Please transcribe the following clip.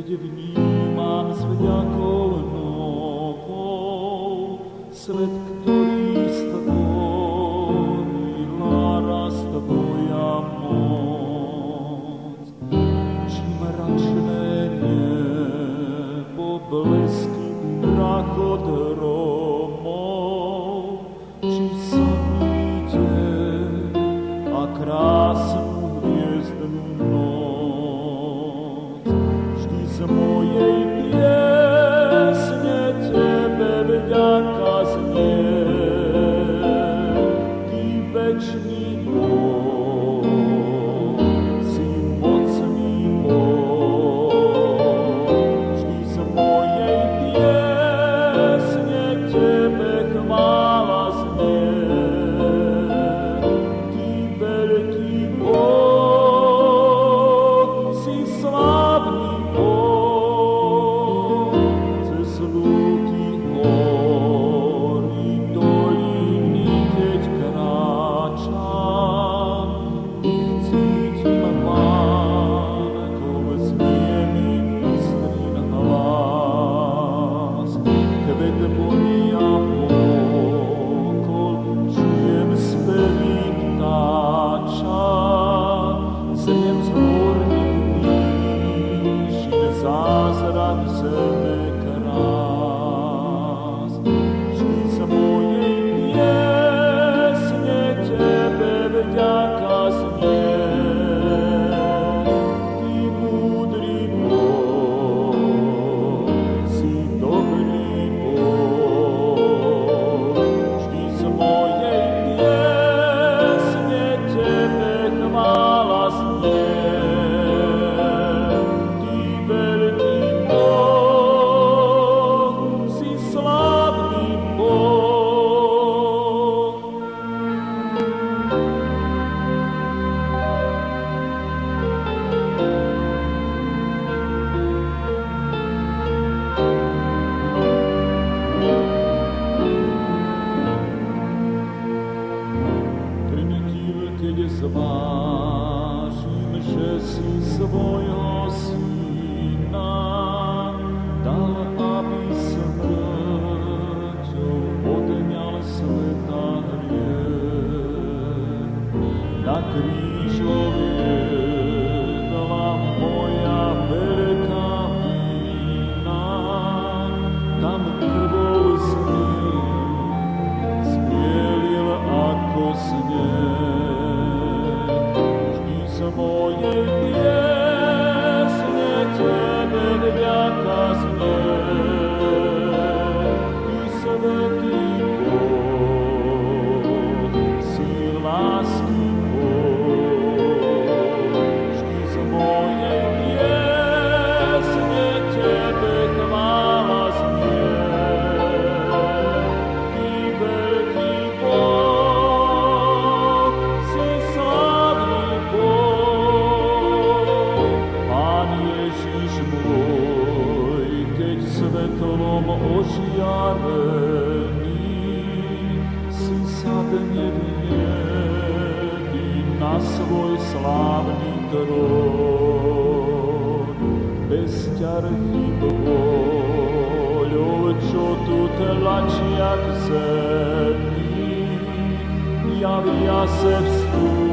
vnímam s vďakou novou svet, ktorý stvorila raz tvoja moc. Či mračné nebo blesky rakot hromov, či samý deň a krásnu hviezdnu noc. Vždy z mojej piesne tebe vďaka znie, ty večný Boh, si mocný Boh. Vždy z mojej piesne tebe chvála znie, ty veľký Boh, si slávny Boh. Cez lúky, hory, doliny, keď kráčam, ich cítim vánkou, znie mi Istrin hlas. Kvet voní a pokol, čujem spevy ptáča, zem z horných výšin, zázrak zeme krás. Vždy z mojej piesne tebe vďaka znie, ty múdry Boh, si dobrý Boh. Vždy z mojej piesne tebe chvála znie, ty veľký Boh, si slávny Boh. Trntil, keď zvážim, že si svojho syna dal, aby smrťou odňal sveta hriech. Na krížov jedla moja veľká vina, tam krvou zbielil ako sneh. Vždy z mojej piesne tebe vďaka znie, ty svätý Boh, si lásky Boh. Vždy z mojej piesne tebe chvála znie, ty veľký Boh, si slávny Boh. Pán Ježiš môj, keď svetlom ožiarený, si sadne v nebi na svoj slávny trón. Bez ťarchy voľou, čo tu tlačia k zemi, javia se vstup